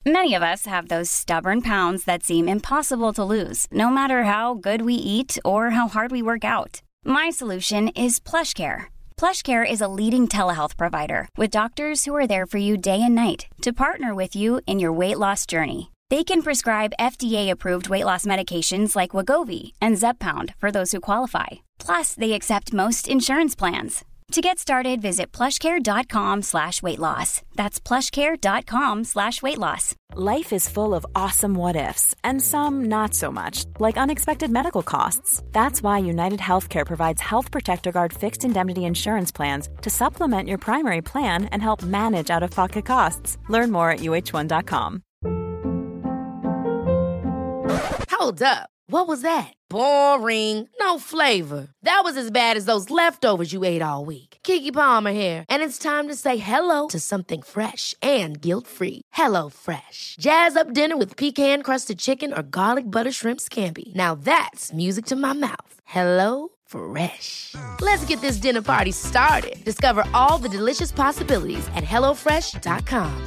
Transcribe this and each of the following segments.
Many of us have those stubborn pounds that seem impossible to lose, no matter how good we eat or how hard we work out. My solution is PlushCare. PlushCare is a leading telehealth provider with doctors who are there for you day and night to partner with you in your weight loss journey. They can prescribe FDA-approved weight loss medications like Wegovy and Zepbound for those who qualify. Plus, they accept most insurance plans. To get started, visit plushcare.com/weightloss. That's plushcare.com/weightloss. Life is full of awesome what-ifs, and some not so much, like unexpected medical costs. That's why United Healthcare provides Health Protector Guard fixed indemnity insurance plans to supplement your primary plan and help manage out-of-pocket costs. Learn more at uh1.com. Hold up. What was that? Boring. No flavor. That was as bad as those leftovers you ate all week. Keke Palmer here, and it's time to say hello to something fresh and guilt-free. Hello Fresh. Jazz up dinner with pecan-crusted chicken or garlic butter shrimp scampi. Now that's music to my mouth. Hello Fresh. Let's get this dinner party started. Discover all the delicious possibilities at hellofresh.com.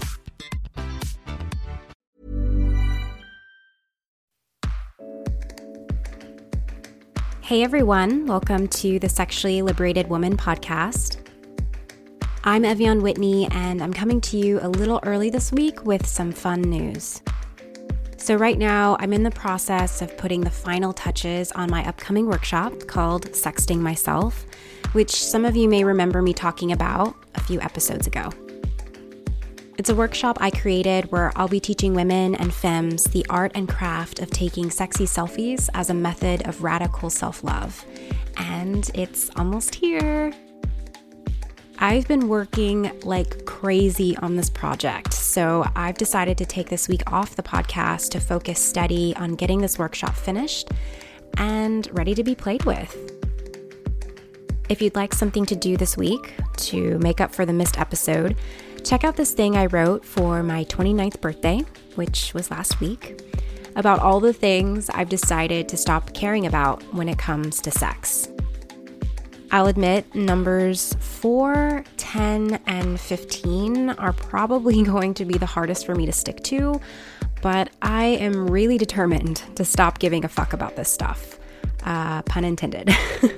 Hey everyone, welcome to the Sexually Liberated Woman podcast. I'm Evian Whitney, and I'm coming to you a little early this week with some fun news. So right now, I'm in the process of putting the final touches on my upcoming workshop called Sexting Myself, which some of you may remember me talking about a few episodes ago. It's a workshop I created where I'll be teaching women and femmes the art and craft of taking sexy selfies as a method of radical self-love. And it's almost here. I've been working like crazy on this project, so I've decided to take this week off the podcast to focus steady on getting this workshop finished and ready to be played with. If you'd like something to do this week to make up for the missed episode, check out this thing I wrote for my 29th birthday, which was last week, about all the things I've decided to stop caring about when it comes to sex. I'll admit numbers 4, 10, and 15 are probably going to be the hardest for me to stick to, but I am really determined to stop giving a fuck about this stuff. Pun intended.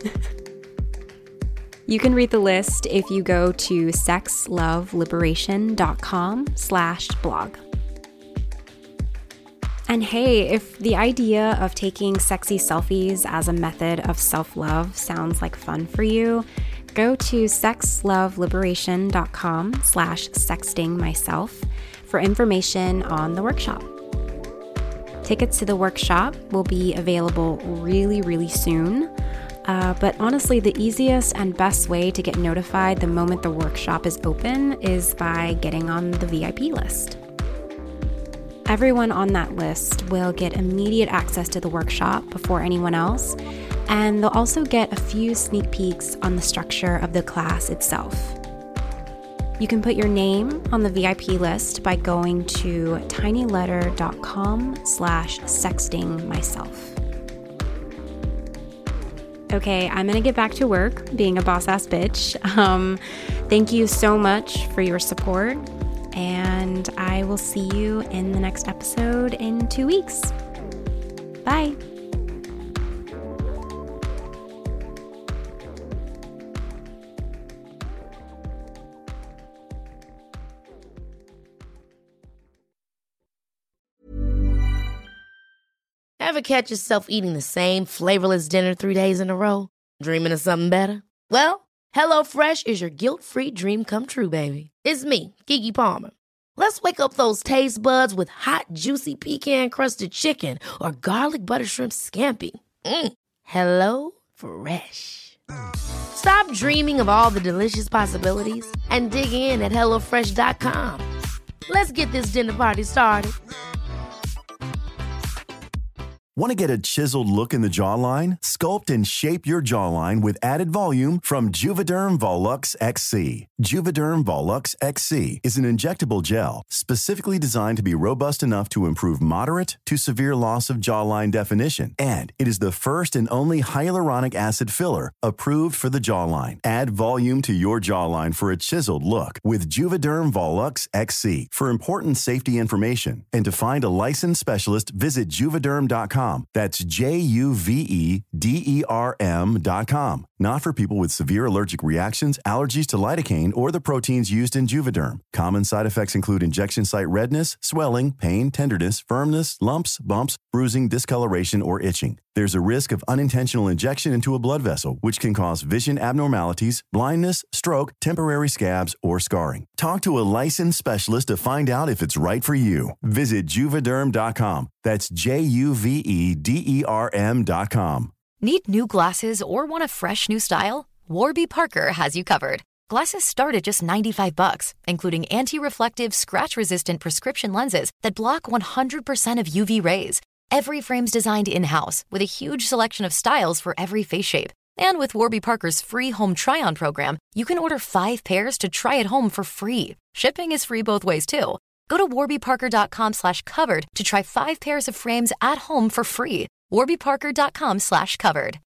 You can read the list if you go to sexloveliberation.com/blog. And hey, if the idea of taking sexy selfies as a method of self-love sounds like fun for you, go to sexloveliberation.com/sextingmyself for information on the workshop. Tickets to the workshop will be available really, really soon. But honestly, the easiest and best way to get notified the moment the workshop is open is by getting on the VIP list. Everyone on that list will get immediate access to the workshop before anyone else, and they'll also get a few sneak peeks on the structure of the class itself. You can put your name on the VIP list by going to tinyletter.com/sextingmyself. Okay, I'm gonna get back to work being a boss-ass bitch. Thank you so much for your support, and I will see you in the next episode in 2 weeks. Bye. Ever catch yourself eating the same flavorless dinner 3 days in a row? Dreaming of something better? Well, HelloFresh is your guilt-free dream come true, baby. It's me, Keke Palmer. Let's wake up those taste buds with hot, juicy pecan-crusted chicken or garlic butter shrimp scampi. Hello Fresh. Stop dreaming of all the delicious possibilities and dig in at HelloFresh.com. Let's get this dinner party started. Want to get a chiseled look in the jawline? Sculpt and shape your jawline with added volume from Juvederm Volux XC. Juvederm Volux XC is an injectable gel specifically designed to be robust enough to improve moderate to severe loss of jawline definition. And it is the first and only hyaluronic acid filler approved for the jawline. Add volume to your jawline for a chiseled look with Juvederm Volux XC. For important safety information and to find a licensed specialist, visit Juvederm.com. That's Juvederm.com. Not for people with severe allergic reactions, allergies to lidocaine, or the proteins used in Juvederm. Common side effects include injection site redness, swelling, pain, tenderness, firmness, lumps, bumps, bruising, discoloration, or itching. There's a risk of unintentional injection into a blood vessel, which can cause vision abnormalities, blindness, stroke, temporary scabs, or scarring. Talk to a licensed specialist to find out if it's right for you. Visit Juvederm.com. That's Juvederm.com. Need new glasses or want a fresh new style? Warby Parker has you covered. Glasses start at just $95, including anti-reflective, scratch-resistant prescription lenses that block 100% of UV rays. Every frame's designed in-house with a huge selection of styles for every face shape. And with Warby Parker's free home try-on program, you can order 5 pairs to try at home for free. Shipping is free both ways, too. Go to warbyparker.com/covered to try 5 pairs of frames at home for free. warbyparker.com/covered.